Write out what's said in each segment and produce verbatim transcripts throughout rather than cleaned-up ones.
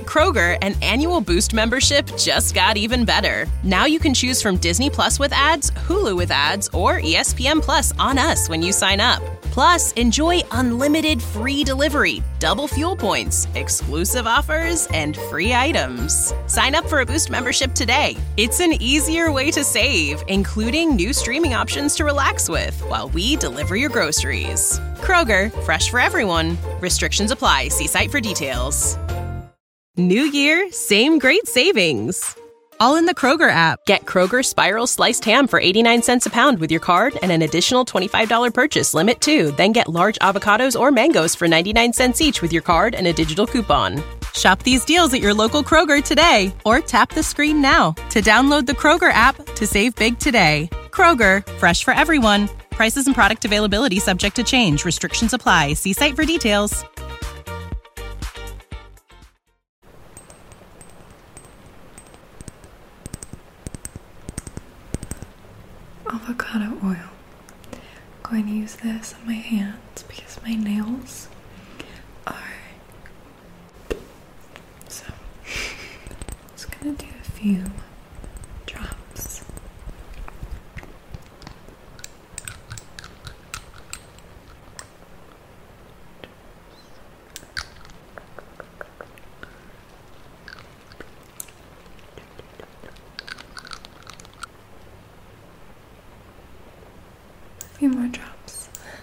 Kroger, an annual Boost membership just got even better. Now you can choose from Disney Plus with ads, Hulu with ads, or E S P N Plus on us when you sign up. Plus, enjoy unlimited free delivery, double fuel points, exclusive offers, and free items. Sign up for a Boost membership today. It's an easier way to save, including new streaming options to relax with while we deliver your groceries. Kroger, fresh for everyone. Restrictions apply. See site for details. New year, same great savings. All in the Kroger app. Get Kroger Spiral Sliced Ham for eighty-nine cents a pound with your card and an additional twenty-five dollars purchase limit too. Then get large avocados or mangoes for ninety-nine cents each with your card and a digital coupon. Shop these deals at your local Kroger today or tap the screen now to download the Kroger app to save big today. Kroger, fresh for everyone. Prices and product availability subject to change. Restrictions apply. See site for details. Avocado oil. I'm going to use this on my hands because my nails are... So, I'm just going to do a few drops. A few more drops.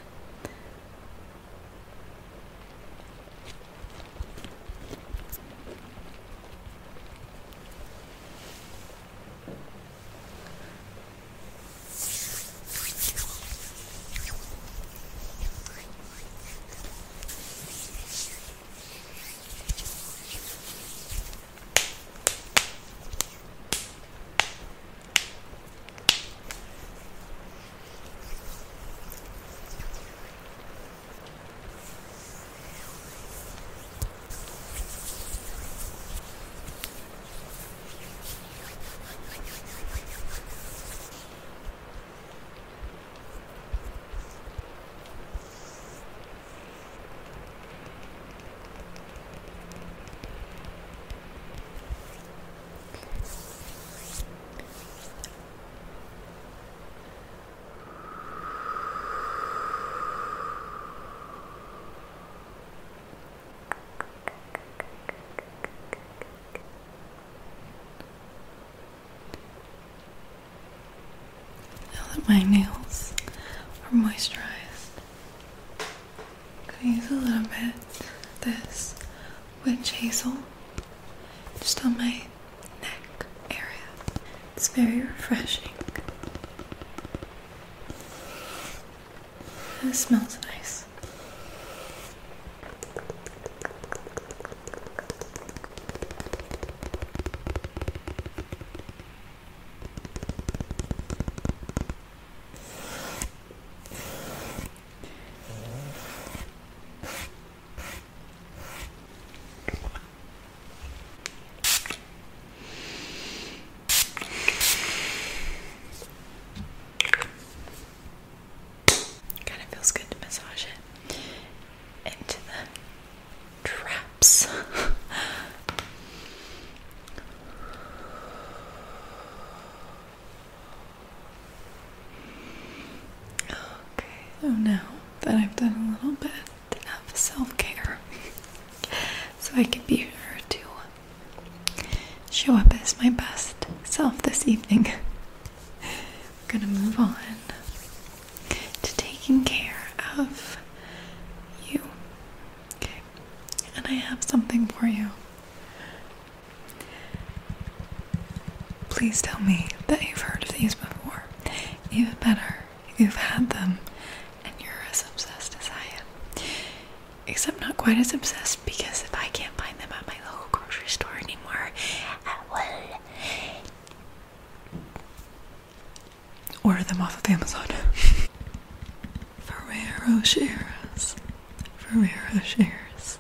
My nails are moisturized. I'm gonna use a little bit of this witch hazel just on my neck area. It's very refreshing. And it smells nice. Feels good to massage it into the traps. Okay, so now that I've done a little bit of self-care, so I can be sure to show up as my best self this evening, we're gonna move on to taking care of you. Okay, and I have something for you. Please tell me that you've heard of these before. Even better, you've had them and you're as obsessed as I am. Except not quite as obsessed, because if I can't find them at my local grocery store anymore, I will order them off of Amazon. Ferrero Rochers. Ferrero Rochers.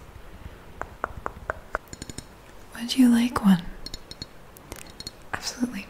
Would you like one? Absolutely.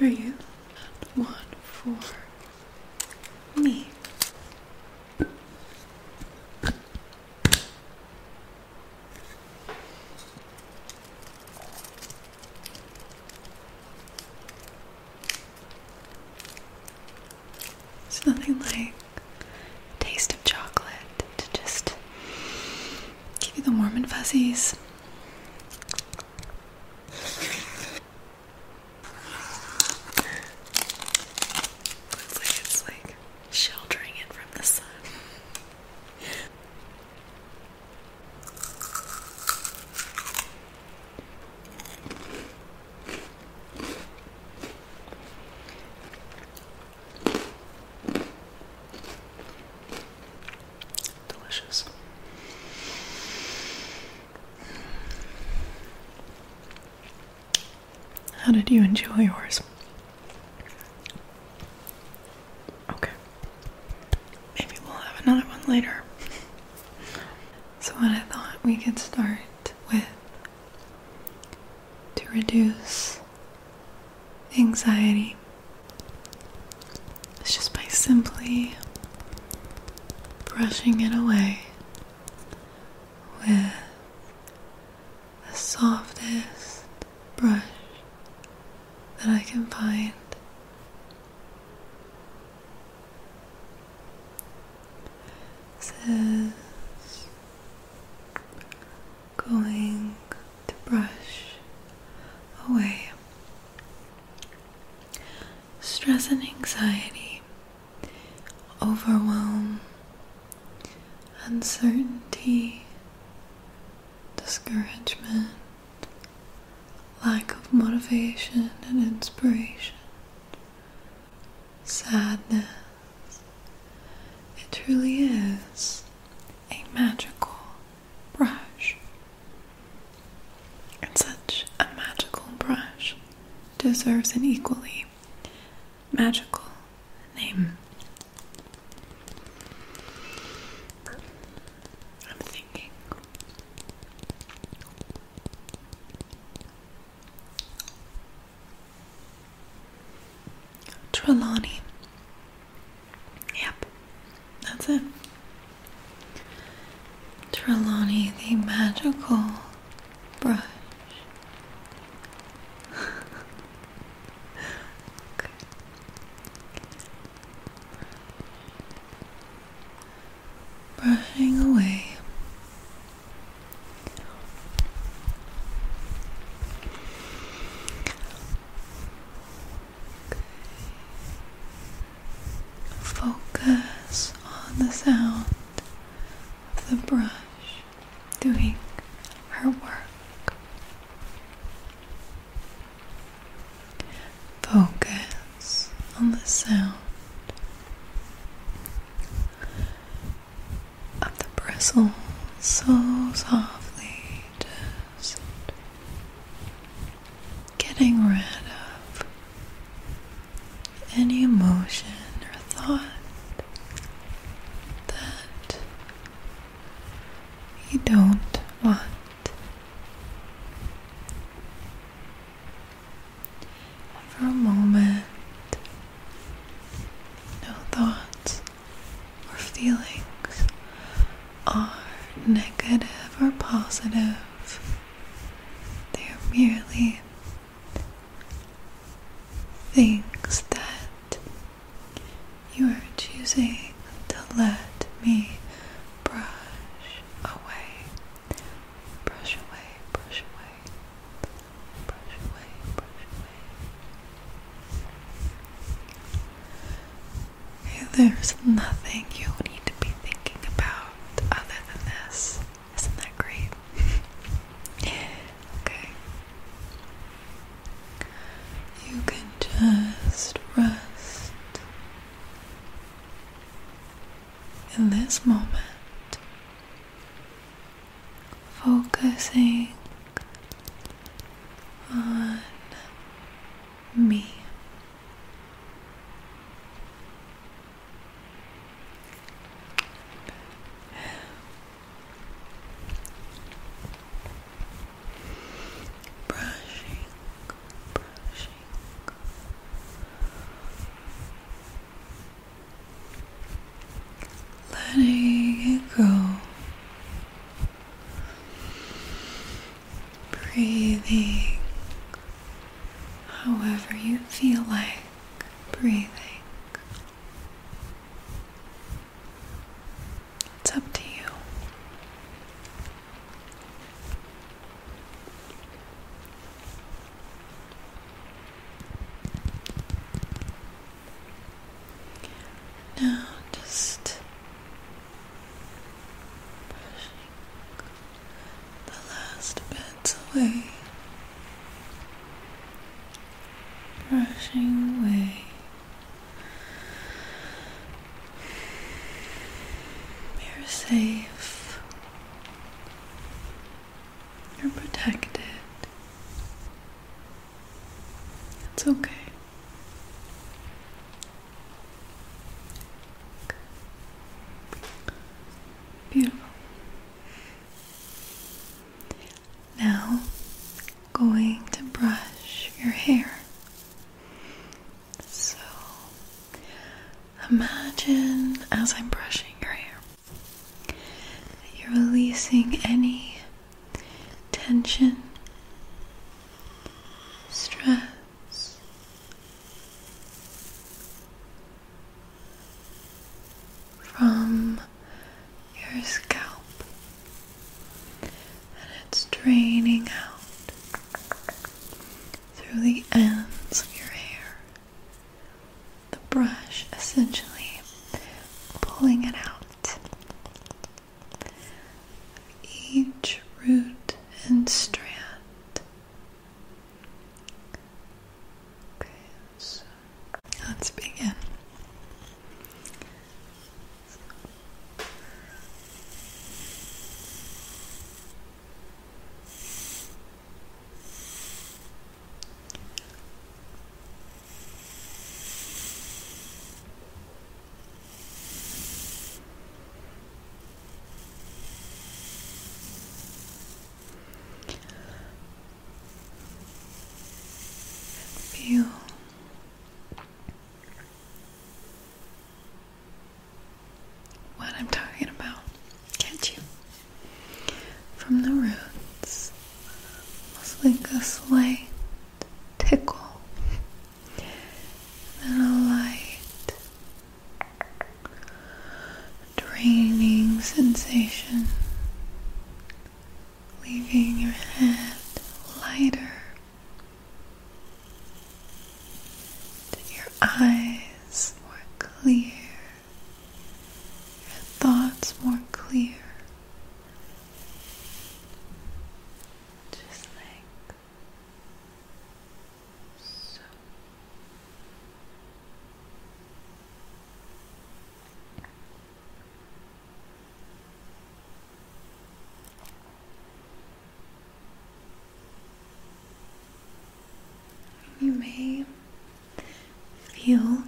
for you, and one for me. It's nothing like a taste of chocolate to just give you the warm and fuzzies. Looks like it's like sheltering it from the sun. Delicious. How did you enjoy yours? Okay. Maybe we'll have another one later. So what I thought we could start with to reduce anxiety is just by simply brushing it away with the softest brush that I can find. This is going to brush away stress and anxiety, overwhelm, uncertainty, discouragement, lack of motivation and inspiration, sadness. It truly is a magical brush. And such a magical brush deserves an equally magical name. I'm thinking Trelawney. Yep, that's it. Trelawney, the magical brush. Okay. Brushing away focus on the sound of the brush doing her work. Focus on the sound of the bristles so softly just getting rid of any emotion or thought that you don't want. For a moment, no thoughts or feelings are negative or positive. They are merely things that you are choosing to let me brush away. Brush away, brush away, brush away, brush away. Okay, there's nothing you need to be thinking about other than this. Isn't that great? Okay. You can just rest in this moment, focusing on me. Brushing, brushing, away, brushing away. You're safe. You're protected. It's okay. Beautiful. Now, going to brush your hair. So, imagine as I'm brushing your hair, that you're releasing any tension, stress, from your scalp, and it's draining out through the ends of your hair. The brush essentially pulling it out. Each root and strand. Okay, so let's begin. Feel what I'm talking about, can't you? From the roots, almost like a slight tickle, and a light draining sensation, leaving your head lighter. Eyes more clear, your thoughts more clear, just like so. You may feel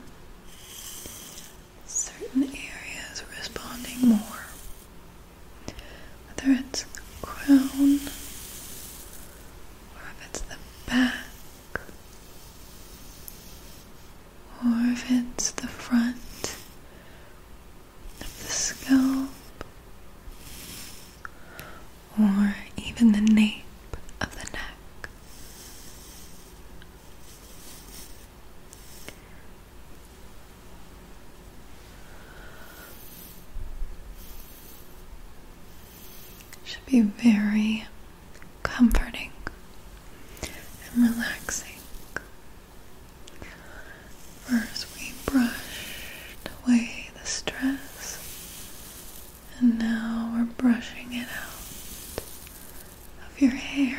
certain areas responding more, whether it's the crown or if it's the back or if it's the front of the scalp or even the nape of the neck. Should be very comforting and relaxing. First we brushed away the stress, and now we're brushing it out of your hair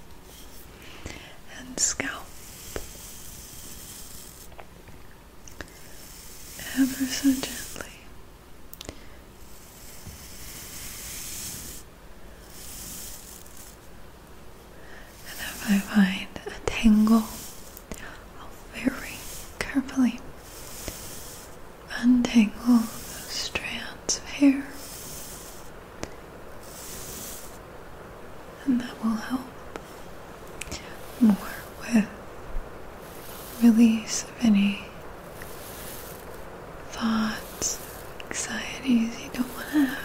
and scalp, ever so gently. I find a tangle, I'll very carefully untangle those strands of hair, and that will help more with release of any thoughts, anxieties you don't want to have.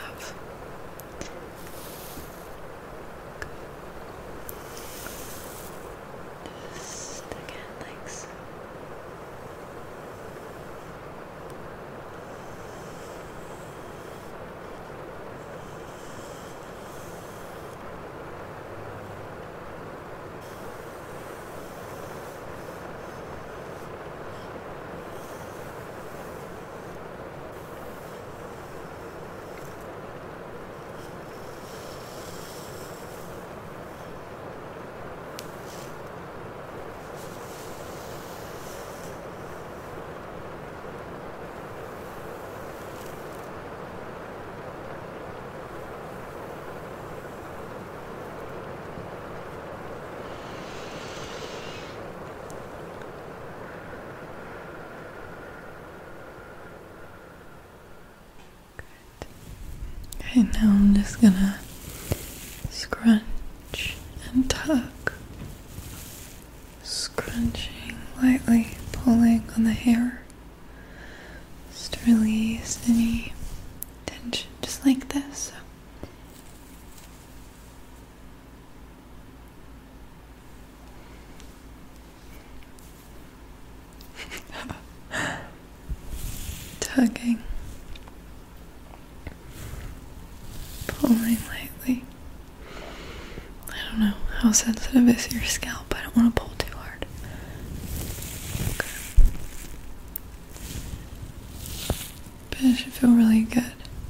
And now I'm just gonna scrunch and tug. Scrunching lightly, pulling on the hair. Just to release any tension, just like this. Tugging, pulling lightly. I don't know how sensitive is your scalp. I don't want to pull too hard. Okay. But it should feel really good.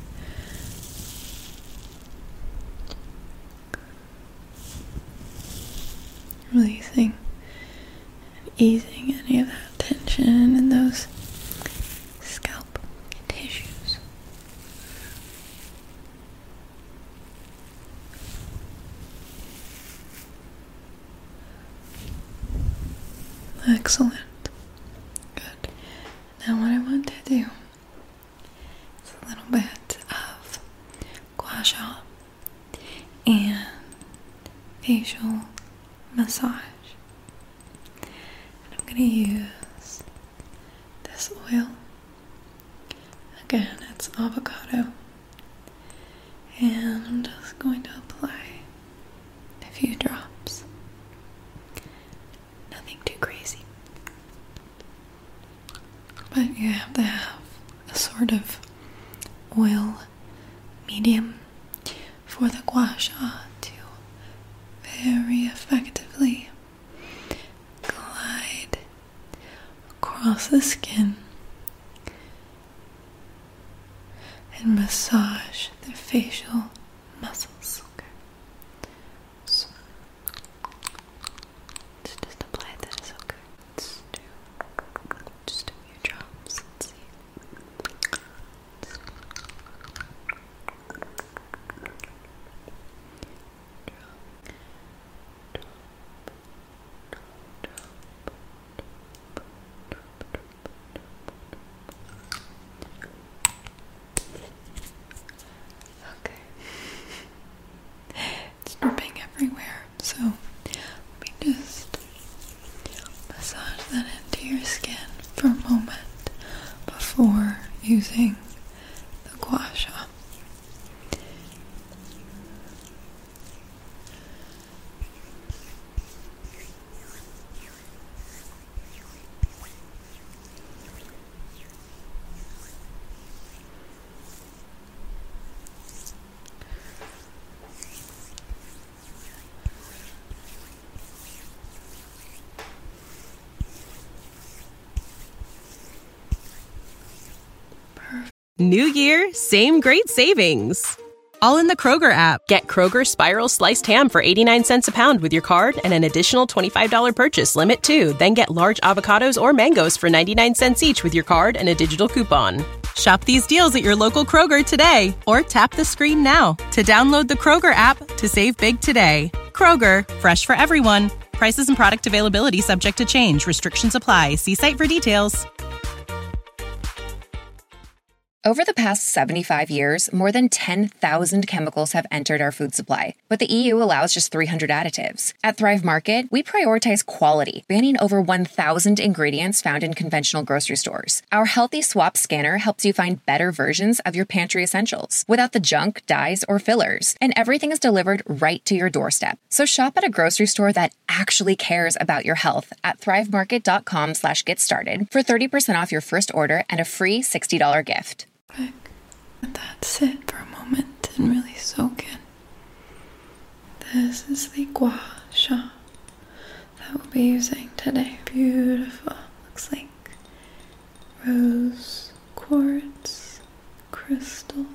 Releasing and easing any of that tension in those scalp tissues. Excellent. Good. Now what I want to do is a little bit of gua sha and facial massage. And I'm going to use this oil. Again, it's avocado. And I'm just going to apply a few drops. Nothing too crazy. But you have to have a sort of oil medium for the gua sha to very effectively glide across the skin and massage the facial muscles. Okay. So, let's just apply this, okay? Let's do just a few drops. Let's see. It's dripping everywhere, so let me just massage that into your skin for a moment before using the gua sha. New year, same great savings. All in the Kroger app. Get Kroger Spiral Sliced Ham for eighty-nine cents a pound with your card and an additional twenty-five dollars purchase limit too. Then get large avocados or mangoes for ninety-nine cents each with your card and a digital coupon. Shop these deals at your local Kroger today or tap the screen now to download the Kroger app to save big today. Kroger, fresh for everyone. Prices and product availability subject to change. Restrictions apply. See site for details. Over the past seventy-five years, more than ten thousand chemicals have entered our food supply, but the E U allows just three hundred additives. At Thrive Market, we prioritize quality, banning over one thousand ingredients found in conventional grocery stores. Our Healthy Swap scanner helps you find better versions of your pantry essentials without the junk, dyes, or fillers, and everything is delivered right to your doorstep. So shop at a grocery store that actually cares about your health at thrivemarket.com slash get started for thirty percent off your first order and a free sixty dollars gift. Let that sit for a moment and really soak in. This is the gua sha that we'll be using today. Beautiful. Looks like rose quartz crystal.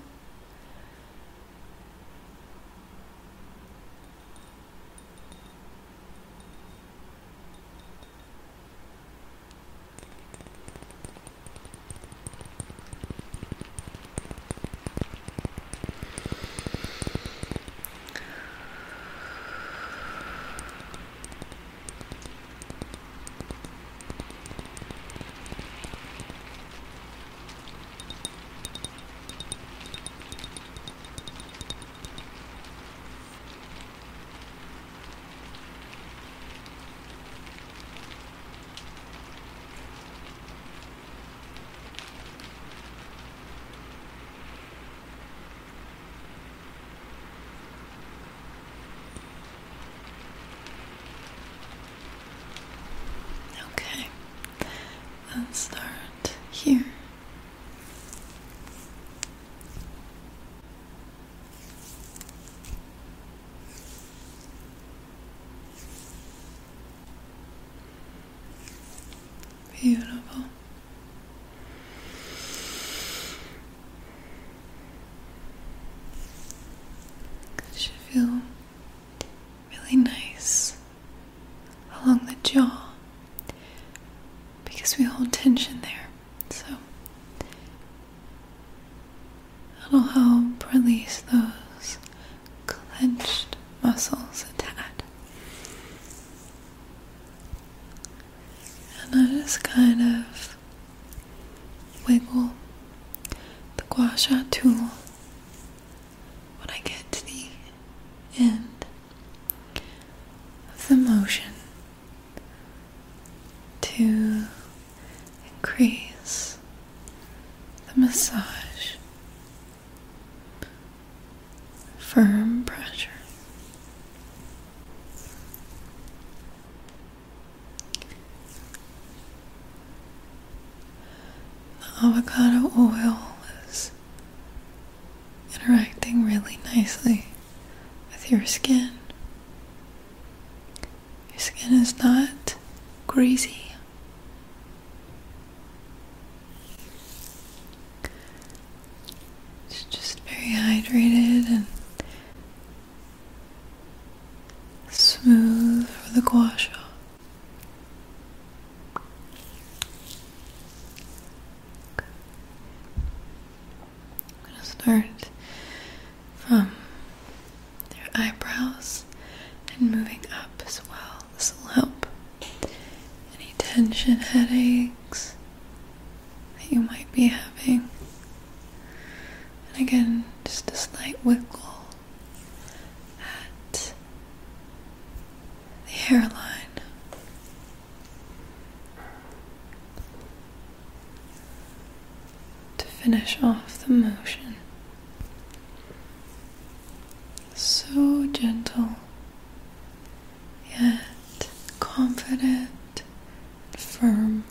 Beautiful. It should feel really nice along the jaw because we hold tension there. So it'll help release those clenched muscles a tad. And I just kind of wiggle the gua sha tool when I get to the end of the motion to increase the massage, firm pressure. The avocado oil is interacting really nicely with your skin. Your skin is not greasy. It's just very hydrated and smooth for the gua sha. I'm going to start from your eyebrows and moving up as well. This will help any tension, headaches that you might be having. And again, just a slight wiggle at the hairline. To finish off the motion. So gentle, yet confident, firm.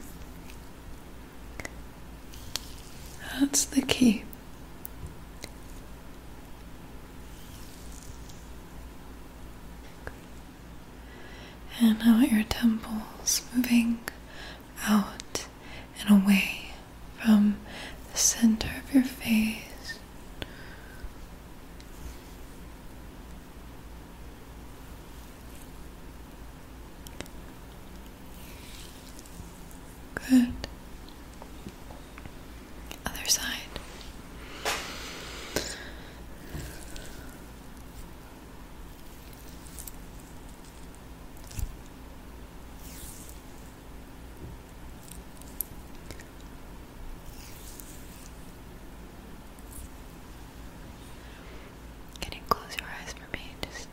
That's the key. And now at your temples, moving out and away from the center of your face. Good. Other side. Can you close your eyes for me? Just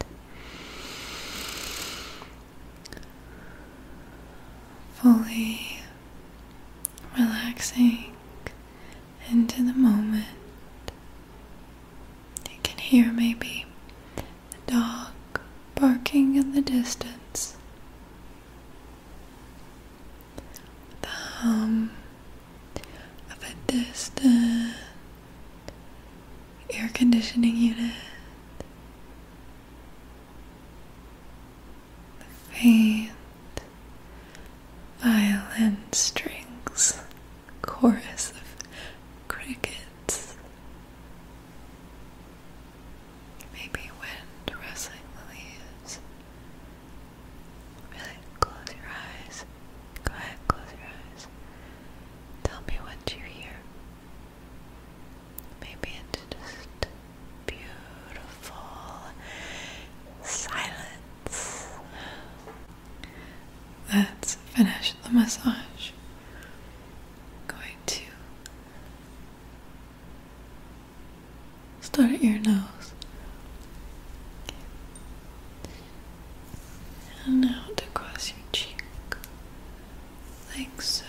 fully relaxing into the moment. You can hear maybe the dog barking in the distance, the hum of a distant air conditioning unit, the faint violin strings, chorus of crickets, maybe wind rustling the leaves. Really close your eyes. Go ahead, close your eyes. Tell me what you hear. Maybe it's just beautiful silence. Let's finish the massage. Going to start at your nose and out across your cheek, like so.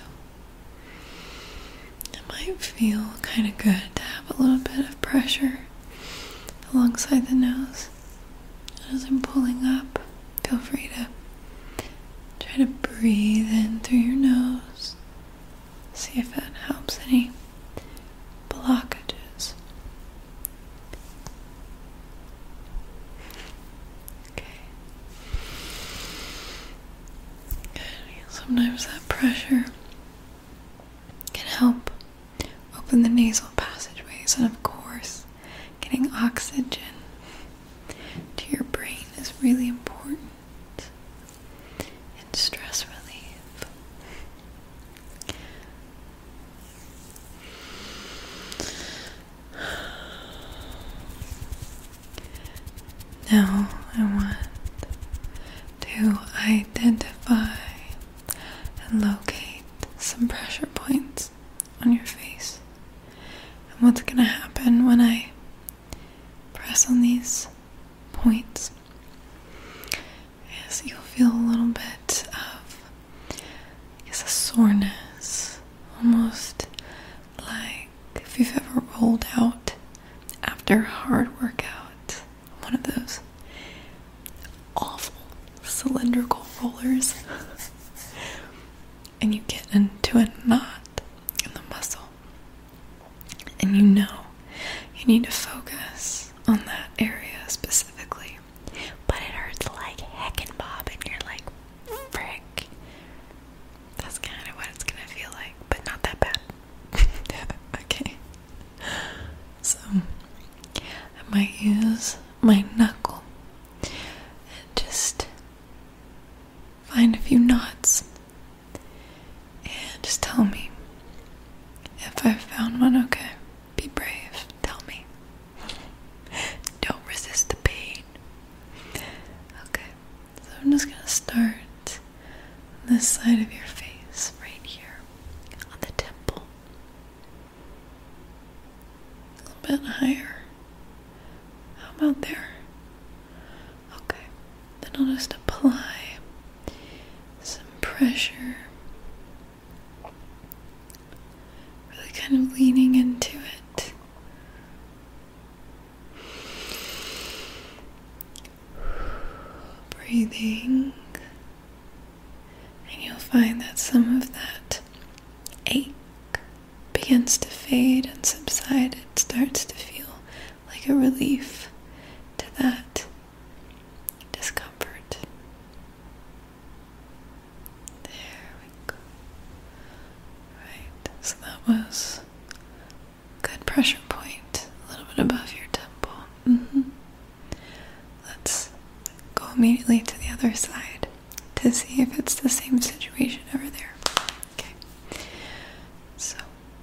It might feel kind of good to have a little bit of pressure alongside the nose. As I'm pulling up, feel free to try to breathe in through your nose. See if that helps any blockages. Okay. Sometimes that pressure points is you'll feel a little bit of, I guess, a soreness, almost like if you've ever rolled out after a hard workout, one of those awful cylindrical rollers, and you get into a knot in the muscle, and you know you need to focus on that area specifically, but it hurts like heckin' Bob, and you're like, frick. That's kind of what it's gonna feel like, but not that bad. Okay. So, I might use my knuckle and just find a few knots and just tell me if I found one. Okay, be brave, tell me. Don't resist the pain. Okay, so I'm just gonna start on this side of your face, right here, on the temple. A little bit higher. How about there? Okay, then I'll just apply some pressure, really kind of leaning into it. Breathing, and you'll find that some of that ache begins to fade and subside. It starts to feel like a relief to that discomfort. There we go. Right, so that was a good pressure point, a little bit above your temple. Mm-hmm. Let's go immediately to the other side to see if it's the same situation over there. Okay, so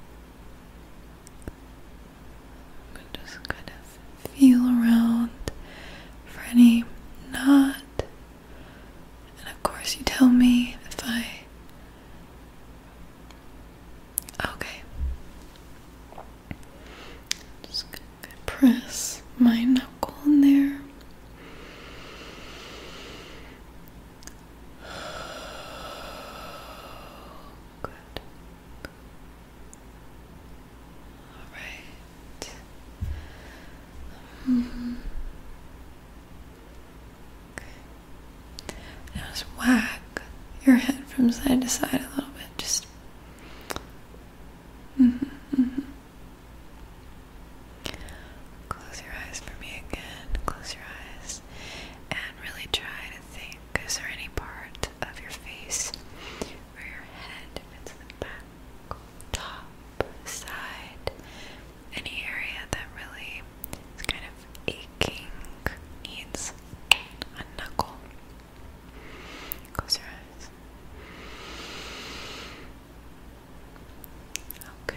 I'm going to just kind of feel around for any knot, and of course you tell me if I, okay, just gonna press my knuckle in there. Good. All right. Mm-hmm. Okay. Now just whack your head from side to side a little bit. Just. Mm-hmm, mm-hmm. Close your eyes for me again. Close your eyes. And really try to think, is there any part of your face where your head, if it's the back, top, side, any area that really is kind of aching, needs a knuckle? Close your eyes. Okay.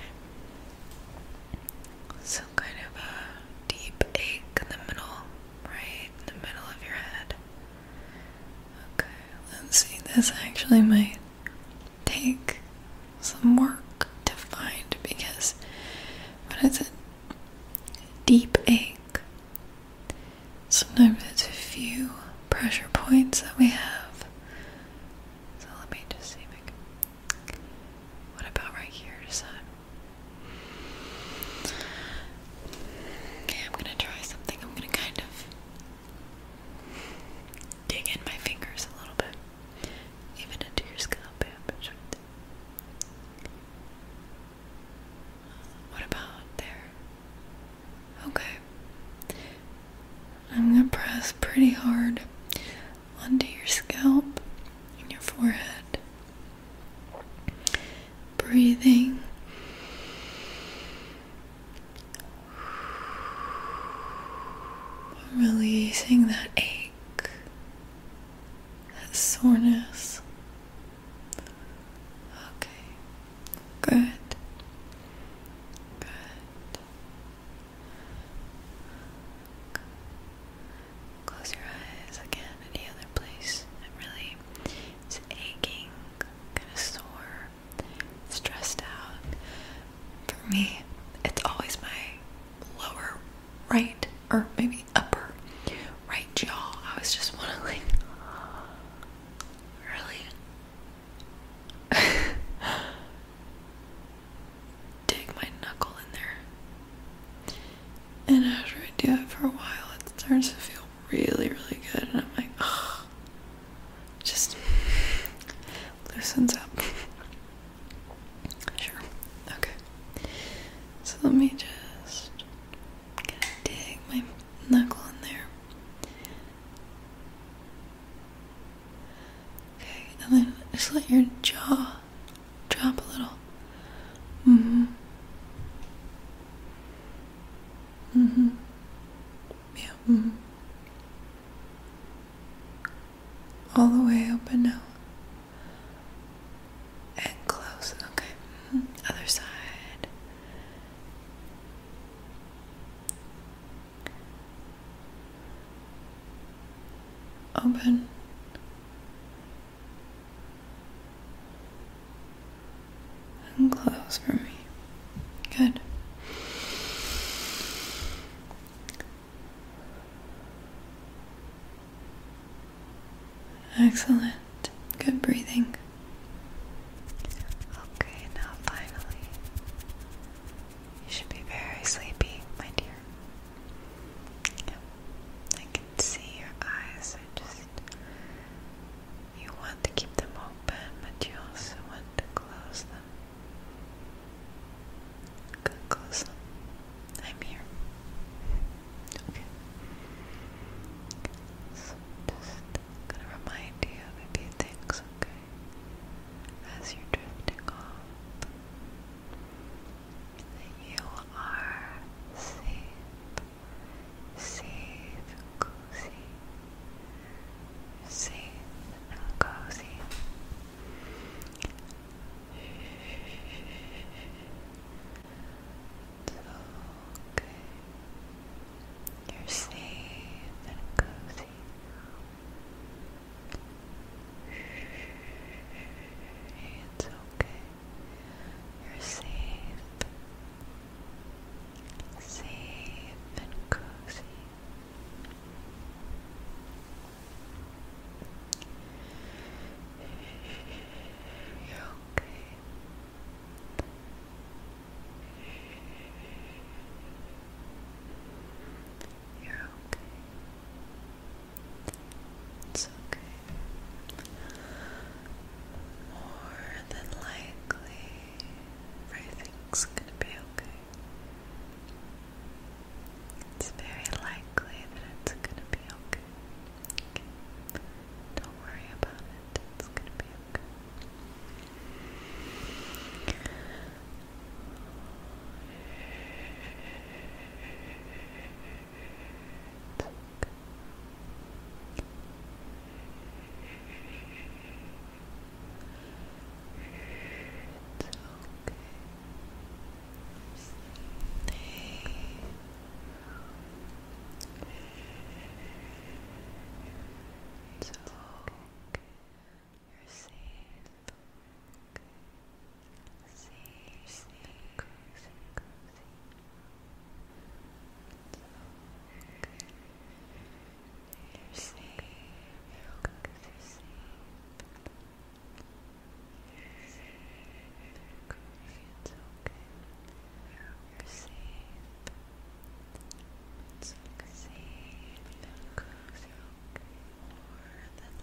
So kind of a deep ache in the middle, right in the middle of your head. Okay, let's see, this actually might take some work to find, because when it's a deep ache, sometimes it's a few pressure points that we have. So let me just see if I can. What about right here to side? Okay, I'm gonna try something. I'm gonna kind of dig in my fingers a little bit, even into your scalp. What about there? Okay. I'm gonna press pretty hard onto your scalp and your forehead. Breathing. Releasing that ache, that soreness. Okay, good, good. Close your eyes again. Any other place that really is aching, kind of sore, stressed out? For me, it's always my lower right, or maybe upper right starts to feel really, really good, and I'm like, oh, just loosens up. Sure. Okay. So let me just kind of dig my knuckle in there. Okay, and then just let your jaw drop a little. Mm-hmm. Mm-hmm. Yeah. Mm-hmm. All the way open now. And close. Okay. Mm-hmm. Other side. Open. And close for me. Good. Excellent. Good breathing. Okay, now finally, you should be very sleepy, my dear. Yep. I can see your eyes are just, you want to keep them open, but you also want to close them. Good, close them. I'm here. Okay. So just gonna remind you of a few things, okay? As you're drifting off, that you are safe, safe and cozy. You're safe and cozy. It's okay. You're safe and cozy. It's okay. You're safe. Safe and cozy. You're okay. You're okay. It's okay. More than likely, everything's gonna be okay. It's very likely that it's gonna be okay. Okay. Don't worry about it. It's gonna be okay. It's okay. You're safe. Safe, safe, cozy, cozy. You're safe. You're cozy, safe. Cozy, it's okay. You're safe. It's okay. Safe and cozy. More than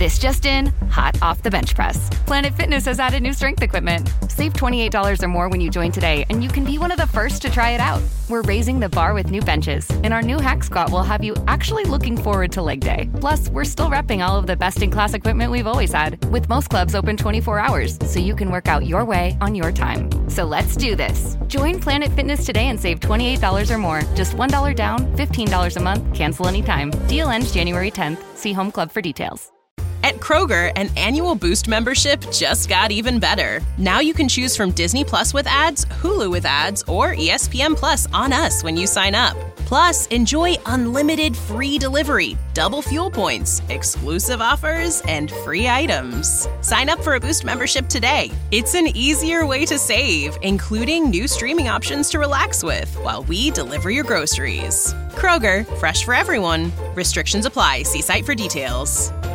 This just in, hot off the bench press. Planet Fitness has added new strength equipment. Save twenty-eight dollars or more when you join today, and you can be one of the first to try it out. We're raising the bar with new benches, and our new Hack Squat will have you actually looking forward to leg day. Plus, we're still repping all of the best-in-class equipment we've always had, with most clubs open twenty-four hours, so you can work out your way on your time. So let's do this. Join Planet Fitness today and save twenty-eight dollars or more. Just one dollar down, fifteen dollars a month, cancel anytime. Deal ends January tenth. See Home Club for details. At Kroger, an annual Boost membership just got even better. Now you can choose from Disney Plus with ads, Hulu with ads, or E S P N Plus on us when you sign up. Plus, enjoy unlimited free delivery, double fuel points, exclusive offers, and free items. Sign up for a Boost membership today. It's an easier way to save, including new streaming options to relax with while we deliver your groceries. Kroger, fresh for everyone. Restrictions apply. See site for details.